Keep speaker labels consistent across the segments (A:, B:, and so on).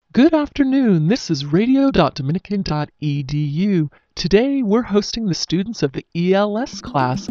A: Good afternoon. This is radio.dominican.edu. Today we're hosting the students of the ELS class.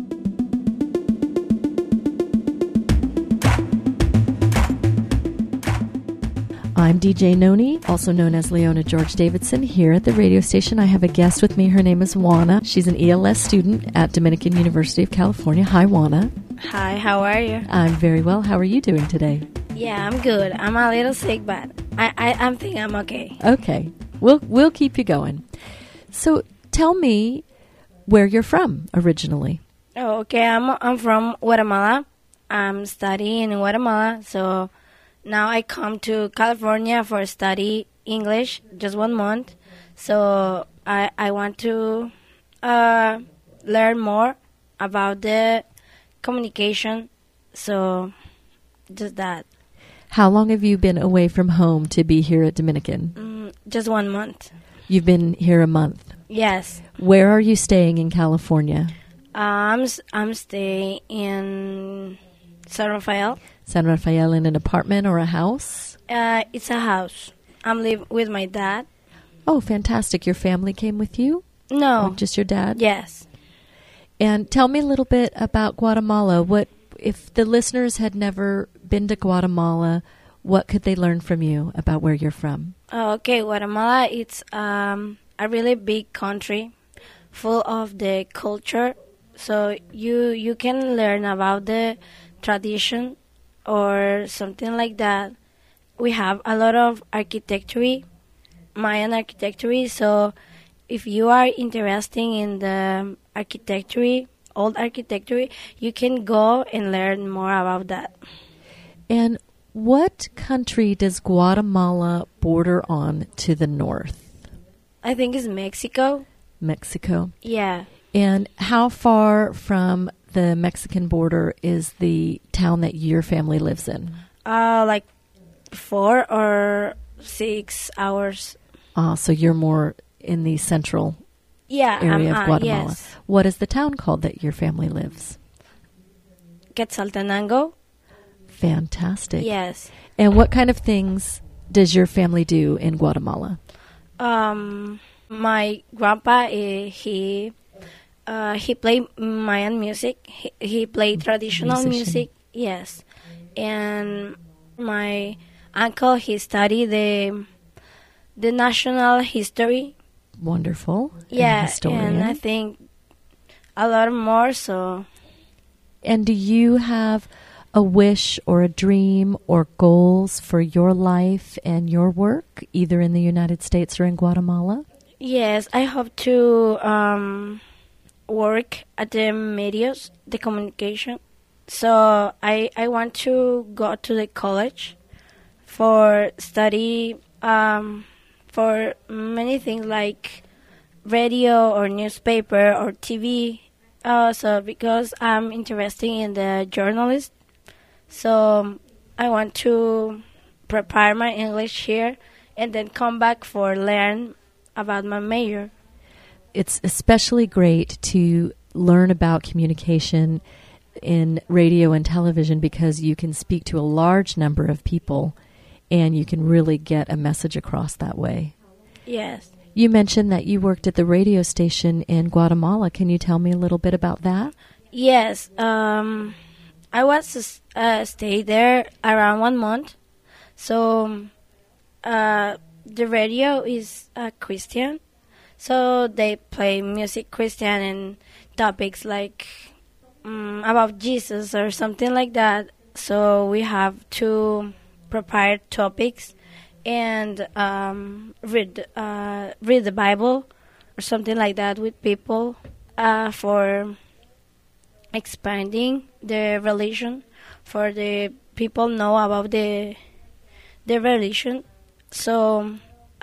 B: I'm DJ Noni, also known as Leona George Davidson, here at the radio station. I have a guest with me. Her name is Juana. She's an ELS student at Dominican University of California. Hi, Juana.
C: Hi, how are you?
B: I'm very well. How are you doing today?
C: Yeah, I'm good. I'm a little sick, but I think I'm okay.
B: Okay. We'll keep you going. So tell me where you're from originally.
C: Oh, okay. I'm from Guatemala. I'm studying in Guatemala, so now I come to California for study English, just 1 month. So I want to learn more about the communication. So just that.
B: How long have you been away from home to be here at Dominican?
C: Just 1 month.
B: You've been here a month.
C: Yes.
B: Where are you staying in California?
C: I'm staying in San Rafael.
B: San Rafael, in an apartment or a house?
C: It's a house. I'm living with my dad.
B: Oh, fantastic. Your family came with you?
C: No.
B: Or just your dad?
C: Yes.
B: And tell me a little bit about Guatemala. What if the listeners had never been to Guatemala, what could they learn from you about where you're from?
C: Okay, Guatemala, it's a really big country full of the culture. So you can learn about the tradition or something like that. We have a lot of architecture, Mayan architecture. So if you are interested in the architecture, old architecture, you can go and learn more about that.
B: And what country does Guatemala border on to the north?
C: I think it's Mexico.
B: Mexico.
C: Yeah.
B: And how far from the Mexican border is the town that your family lives in?
C: Like 4 or 6 hours.
B: So you're more in the central area of Guatemala.
C: Yes.
B: What is the town called that your family lives?
C: Quetzaltenango.
B: Fantastic.
C: Yes.
B: And what kind of things does your family do in Guatemala?
C: My grandpa, he played Mayan music. He played traditional music. Yes. And my uncle, he studied the national history.
B: Wonderful.
C: Yeah, and I think a lot more. So.
B: And do you have a wish or a dream or goals for your life and your work, either in the United States or in Guatemala?
C: Yes, I hope to work at the medios, the communication. So I want to go to the college for study for many things like radio or newspaper or TV. So because I'm interested in the journalist, so I want to prepare my English here and then come back for learn about my major.
B: It's especially great to learn about communication in radio and television because you can speak to a large number of people and you can really get a message across that way.
C: Yes.
B: You mentioned that you worked at the radio station in Guatemala. Can you tell me a little bit about that?
C: Yes. I was stay there around 1 month. So the radio is Christian. So they play music Christian and topics like about Jesus or something like that. So we have to prepare topics and read the Bible or something like that with people for expanding the religion, for the people know about the religion. So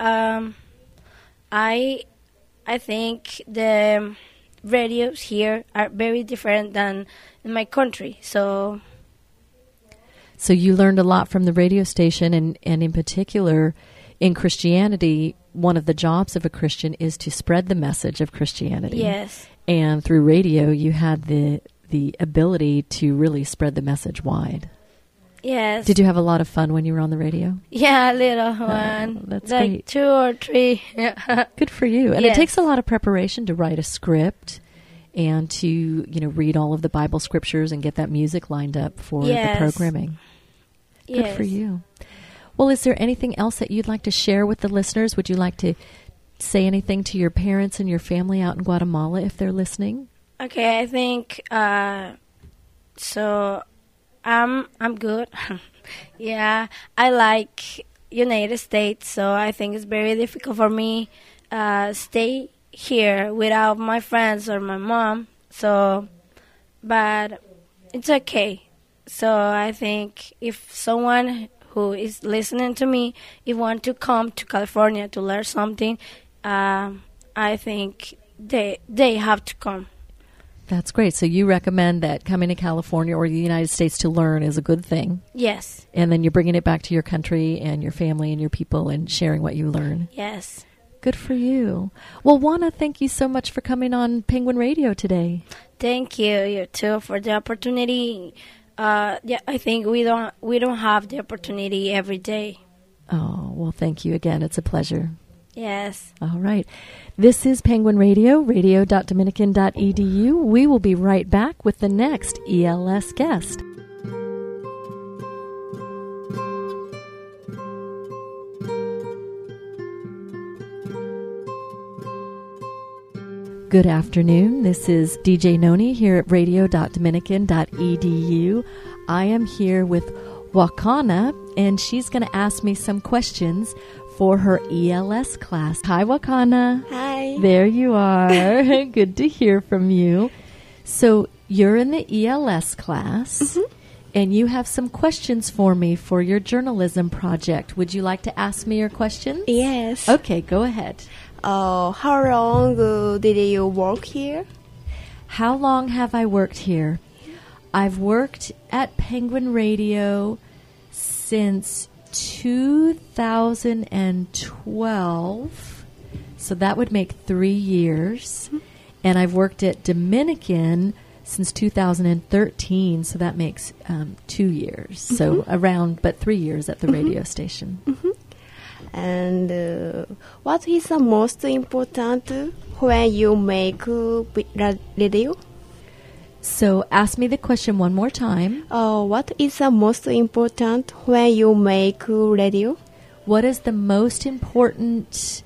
C: I think the radios here are very different than in my country. So
B: you learned a lot from the radio station, and in particular, in Christianity, one of the jobs of a Christian is to spread the message of Christianity.
C: Yes.
B: And through radio, you had the ability to really spread the message wide.
C: Yes.
B: Did you have a lot of fun when you were on the radio?
C: Yeah, a little one.
B: That's
C: like
B: great.
C: 2 or 3.
B: Good for you. And
C: Yes.
B: it takes a lot of preparation to write a script and to, read all of the Bible scriptures and get that music lined up for
C: Yes.
B: the programming. Good
C: Yes.
B: for you. Well, is there anything else that you'd like to share with the listeners? Would you like to say anything to your parents and your family out in Guatemala if they're listening?
C: Okay, I think so. I'm good. Yeah, I like United States, so I think it's very difficult for me stay here without my friends or my mom. So, but it's okay. So I think if someone who is listening to me, if want to come to California to learn something, I think they have to come.
B: That's great. So you recommend that coming to California or the United States to learn is a good thing.
C: Yes.
B: And then you're bringing it back to your country and your family and your people and sharing what you learn.
C: Yes.
B: Good for you. Well, Juana, thank you so much for coming on Penguin Radio today.
C: Thank you, you too, for the opportunity. Yeah, I think we don't have the opportunity every day.
B: Oh, well, thank you again. It's a pleasure.
C: Yes.
B: All right. This is Penguin Radio, radio.dominican.edu. We will be right back with the next ELS guest. Good afternoon. This is DJ Noni here at radio.dominican.edu. I am here with Wakana, and she's going to ask me some questions for her ELS class. Hi, Wakana.
D: Hi.
B: There you are. Good to hear from you. So you're in the ELS class, and you have some questions for me for your journalism project. Would you like to ask me your questions?
D: Yes.
B: Okay, go ahead.
D: How long did you work here?
B: How long have I worked here? I've worked at Penguin Radio since 2012, so that would make 3 years. And I've worked at Dominican since 2013, so that makes 2 years. So around, but 3 years at the radio station.
D: And what is the most important when you make radio?
B: So ask me the question one more time.
D: What is the most important when you make radio?
B: What is the most important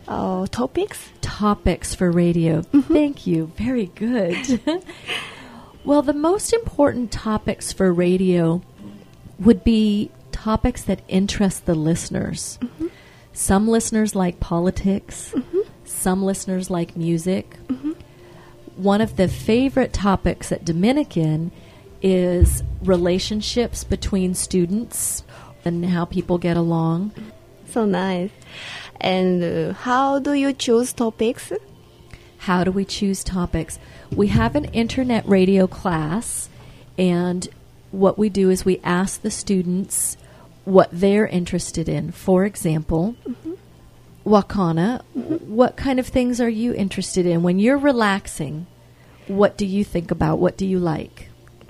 D: Topics?
B: for radio? Thank you. Very good. Well, the most important topics for radio would be topics that interest the listeners. Some listeners like politics. Some listeners like music. One of the favorite topics at Dominican is relationships between students and how people get along.
D: So nice. And how do you choose topics?
B: How do we choose topics? We have an internet radio class, and what we do is we ask the students what they're interested in. For example, Wakana, what kind of things are you interested in? When you're relaxing, what do you think about? What do you like?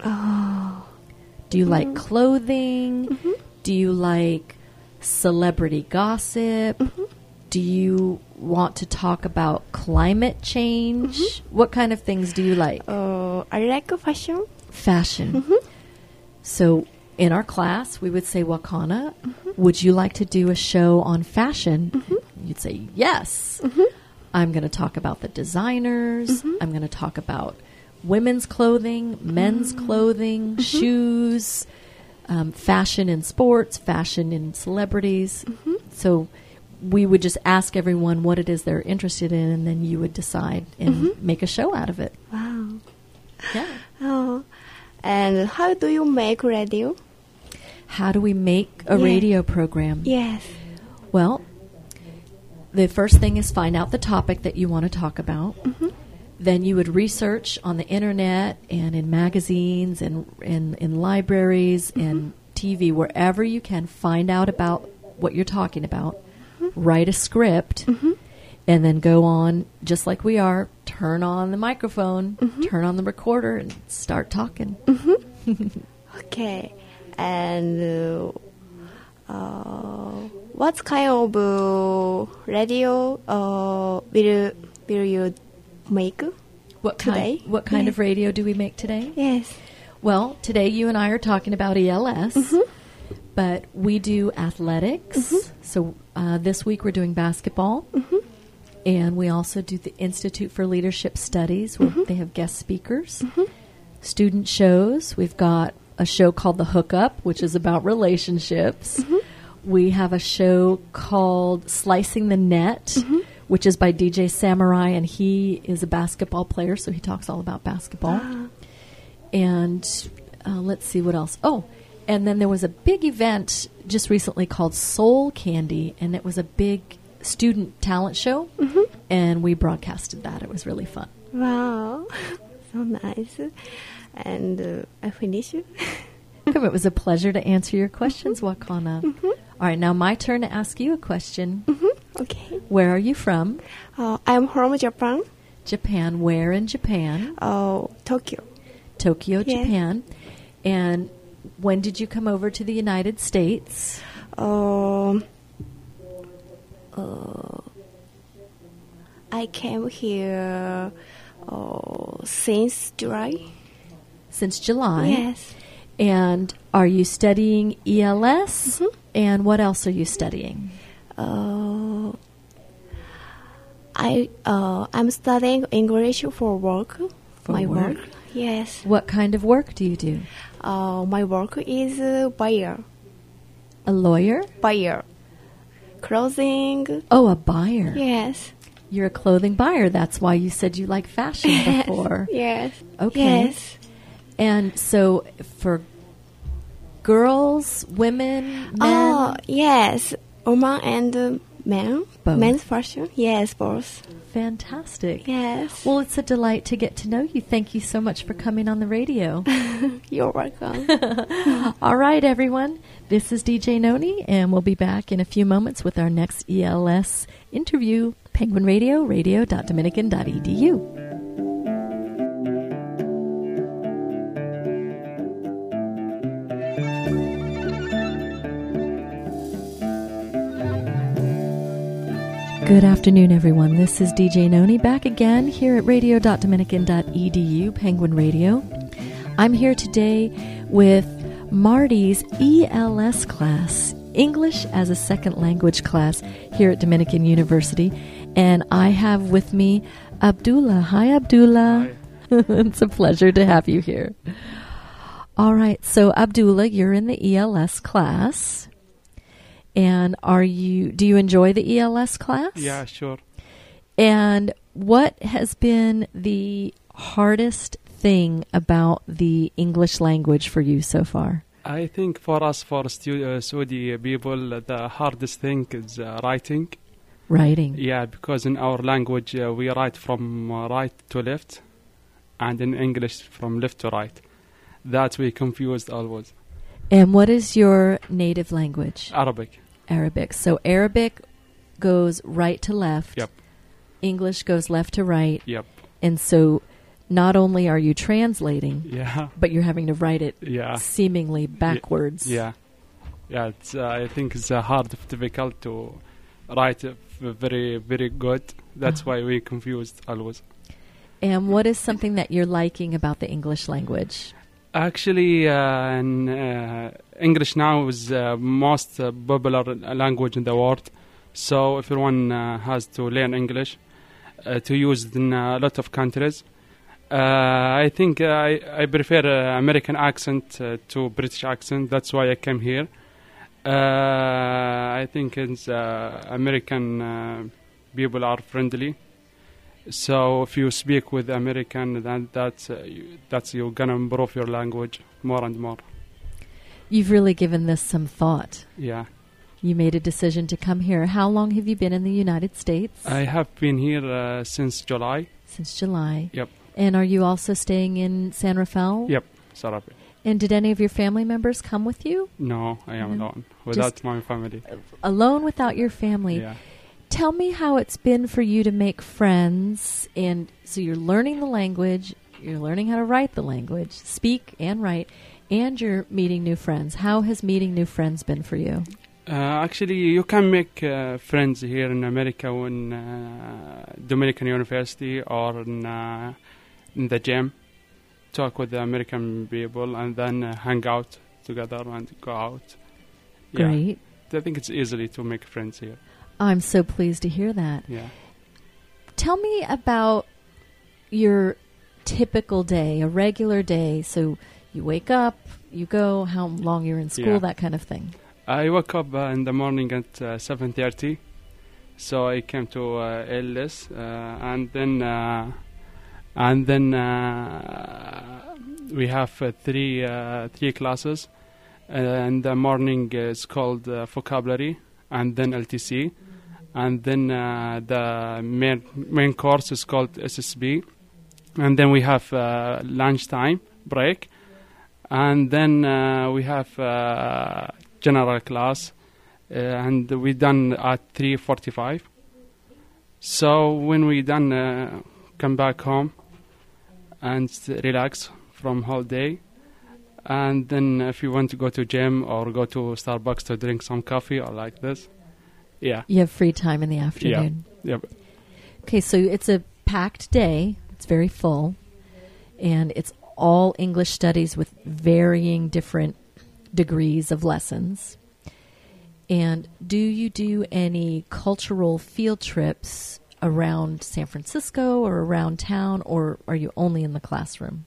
B: Do you like clothing? Do you like celebrity gossip? Do you want to talk about climate change? What kind of things do you like?
D: I like fashion.
B: Fashion. So in our class, we would say, Wakana, would you like to do a show on fashion? You'd say, yes. I'm going to talk about the designers. I'm going to talk about women's clothing, men's clothing, shoes, fashion in sports, fashion in celebrities. So we would just ask everyone what it is they're interested in, and then you would decide and make a show out of it.
D: Wow.
B: Yeah.
D: And how do you make radio?
B: How do we make a radio program?
D: Yes.
B: Well, the first thing is find out the topic that you want to talk about. Then you would research on the internet and in magazines and in libraries and TV, wherever you can, find out about what you're talking about. Write a script, and then go on, just like we are, turn on the microphone, turn on the recorder, and start talking.
D: Okay. And what kind of radio will you make today?
B: What kind
D: Yes.
B: of radio do we make today?
D: Yes.
B: Well, today you and I are talking about ELS, but we do athletics. So this week we're doing basketball, and we also do the Institute for Leadership Studies, where they have guest speakers. Student shows. We've got a show called The Hookup, which is about relationships. We have a show called Slicing the Net, which is by DJ Samurai, and he is a basketball player, so he talks all about basketball. And let's see what else. Oh, and then there was a big event just recently called Soul Candy, and it was a big student talent show, and we broadcasted that. It was really fun.
D: Wow. So nice. And I finish.
B: Welcome. It was a pleasure to answer your questions, Wakana. All right, now my turn to ask you a question.
D: Okay.
B: Where are you from?
D: I'm from Japan.
B: Japan. Where in Japan?
D: Tokyo.
B: Tokyo,
D: Yeah.
B: Japan. And when did you come over to the United States?
D: I came here since July.
B: Since July.
D: Yes.
B: And are you studying ELS? And what else are you studying?
D: I'm studying English for work.
B: For
D: my
B: work?
D: Yes.
B: What kind of work do you do?
D: My work is buyer.
B: A lawyer?
D: Buyer. Clothing.
B: Oh, a buyer.
D: Yes.
B: You're a clothing buyer. That's why you said you like fashion before.
D: Yes.
B: Okay.
D: Yes.
B: And so for girls, women, men?
D: Yes. Woman and men.
B: Both.
D: Men's fashion. Yes, both.
B: Fantastic.
D: Yes.
B: Well, it's a delight to get to know you. Thank you so much for coming on the radio.
D: You're welcome.
B: All right, everyone. This is DJ Noni, and we'll be back in a few moments with our next ELS interview. Penguin Radio, radio.dominican.edu. Good afternoon, everyone. This is DJ Noni back again here at radio.dominican.edu, Penguin Radio. I'm here today with Marty's ELS class, English as a Second Language class here at Dominican University. And I have with me Abdullah. Hi, Abdullah. Hi. It's a pleasure to have you here. All right. So, Abdullah, you're in the ELS class. And do you enjoy the ELS class?
E: Yeah, sure.
B: And what has been the hardest thing about the English language for you so far?
E: I think for us, for Saudi people, the hardest thing is writing.
B: Writing.
E: Yeah, because in our language, we write from right to left, and in English, from left to right. That we confused always.
B: And what is your native language?
E: Arabic.
B: Arabic. So Arabic goes right to left.
E: Yep.
B: English goes left to right.
E: Yep.
B: And so not only are you translating,
E: Yeah.
B: but you're having to write it
E: Yeah.
B: seemingly backwards.
E: Yeah. Yeah. It's, I think it's difficult to write very, very good. That's why we confused always.
B: And what is something that you're liking about the English language?
E: Actually, English now is most popular language in the world. So everyone has to learn English to use it in a lot of countries. I think I prefer American accent to British accent. That's why I came here. I think it's American people are friendly. So if you speak with American, then that's you're gonna improve your language more and more.
B: You've really given this some thought.
E: Yeah.
B: You made a decision to come here. How long have you been in the United States?
E: I have been here since July.
B: Since July.
E: Yep.
B: And are you also staying in San Rafael?
E: Yep. Sarapi.
B: And did any of your family members come with you?
E: No, I am alone without my family.
B: Alone without your family.
E: Yeah.
B: Tell me how it's been for you to make friends. And so you're learning the language, you're learning how to write the language, speak and write, and you're meeting new friends. How has meeting new friends been for you?
E: Actually, you can make friends here in America in Dominican University or in the gym. Talk with the American people and then hang out together and go out.
B: Great.
E: Yeah, I think it's easy to make friends here.
B: I'm so pleased to hear that.
E: Yeah.
B: Tell me about your typical day, a regular day. So you wake up, you go, how long you're in school, that kind of thing.
E: I woke up in the morning at 7:30, so I came to LS, and then we have three classes. In the morning is called vocabulary, and then LTC, and then the main course is called SSB, and then we have lunchtime break, and then we have general class, and we done at 3:45. So when we done, come back home and relax from whole day. And then if you want to go to gym or go to Starbucks to drink some coffee or like this, yeah.
B: You have free time in the afternoon.
E: Yeah.
B: Okay, so it's a packed day. It's very full. And it's all English studies with varying different degrees of lessons. And do you do any cultural field trips around San Francisco or around town, or are you only in the classroom?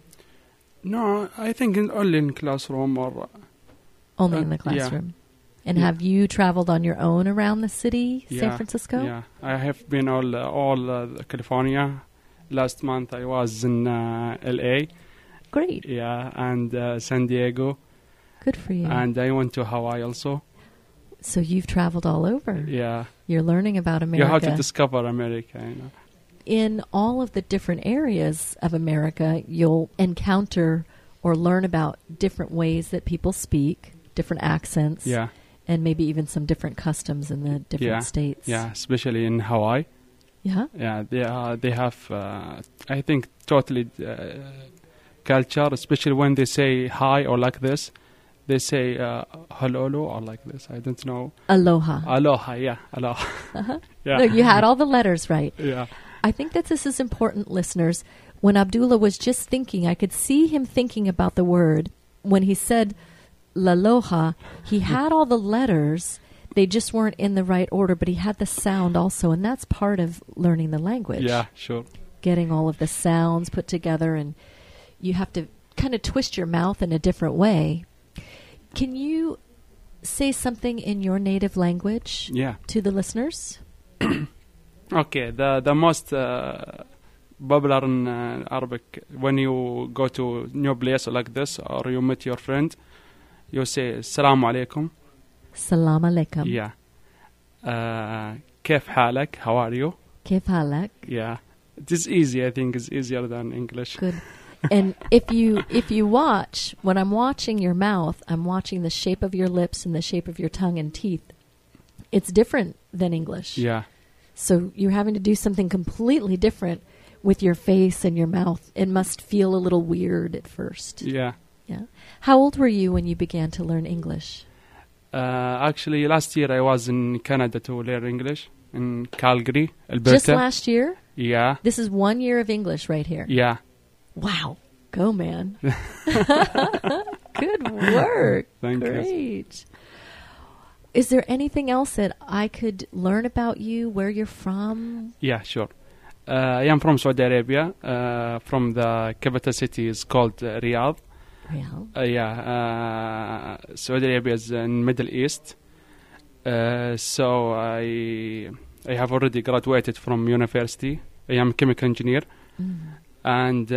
E: No, I think only in classroom or...
B: Only in the classroom.
E: Yeah.
B: And have you traveled on your own around the city, San
E: Yeah,
B: Francisco?
E: Yeah, I have been all California. Last month I was in LA.
B: Great.
E: Yeah, and San Diego.
B: Good for you.
E: And I went to Hawaii also.
B: So you've traveled all over.
E: Yeah.
B: You're learning about America.
E: You have to discover America, you know.
B: In all of the different areas of America, you'll encounter or learn about different ways that people speak, different accents,
E: Yeah.
B: and maybe even some different customs in the different states.
E: Yeah, especially in Hawaii.
B: Yeah?
E: Yeah, they have, I think, totally culture, especially when they say hi or like this. They say hello or like this. I don't know.
B: Aloha.
E: Aloha, yeah, aloha.
B: Uh-huh.
E: Yeah.
B: No, you had all the letters right.
E: Yeah.
B: I think that this is important, listeners. When Abdullah was just thinking, I could see him thinking about the word. When he said Laloha, he had all the letters. They just weren't in the right order, but he had the sound also, and that's part of learning the language.
E: Yeah, sure.
B: Getting all of the sounds put together, and you have to kind of twist your mouth in a different way. Can you say something in your native language to the listeners?
E: Okay, the most popular in Arabic, when you go to new place like this or you meet your friend, you say Assalamu alaikum.
B: Salam alaikum.
E: Yeah. كيف حالك? How are you?
B: كيف حالك?
E: Yeah. It is easy, I think. It's easier than English.
B: Good. And if you watch, when I'm watching your mouth, I'm watching the shape of your lips and the shape of your tongue and teeth. It's different than English.
E: Yeah.
B: So you're having to do something completely different with your face and your mouth. It must feel a little weird at first.
E: Yeah.
B: Yeah. How old were you when you began to learn English?
E: Actually, last year I was in Canada to learn English, in Calgary, Alberta.
B: Just last year?
E: Yeah.
B: This is 1 year of English right here.
E: Yeah.
B: Wow. Go, man. Good work.
E: Thank you.
B: Great. Is there anything else that I could learn about you, where you're from?
E: Yeah, sure. I am from Saudi Arabia. From the capital city is called Riyadh.
B: Riyadh.
E: Saudi Arabia is in Middle East. So I have already graduated from university. I am a chemical engineer. And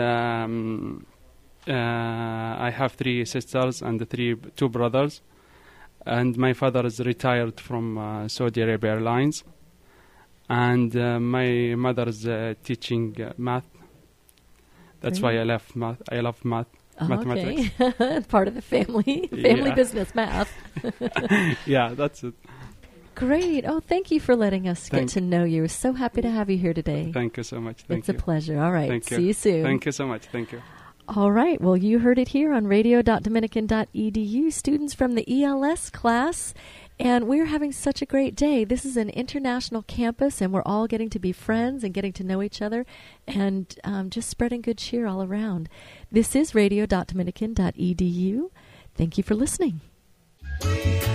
E: I have 3 sisters and 2 brothers. And my father is retired from Saudi Arabia Airlines. And my mother is teaching math. That's why I love math. I love math. Mathematics.
B: Okay. Part of the family business, math.
E: Yeah, that's it.
B: Great. Oh, thank you for letting us get to know you. We're so happy to have you here today.
E: Thank you so much. Thank
B: you. It's a pleasure. All right.
E: Thank you.
B: See you soon.
E: Thank you so much. Thank you.
B: All right. Well, you heard it here on radio.dominican.edu, students from the ELS class. And we're having such a great day. This is an international campus, and we're all getting to be friends and getting to know each other and just spreading good cheer all around. This is radio.dominican.edu. Thank you for listening.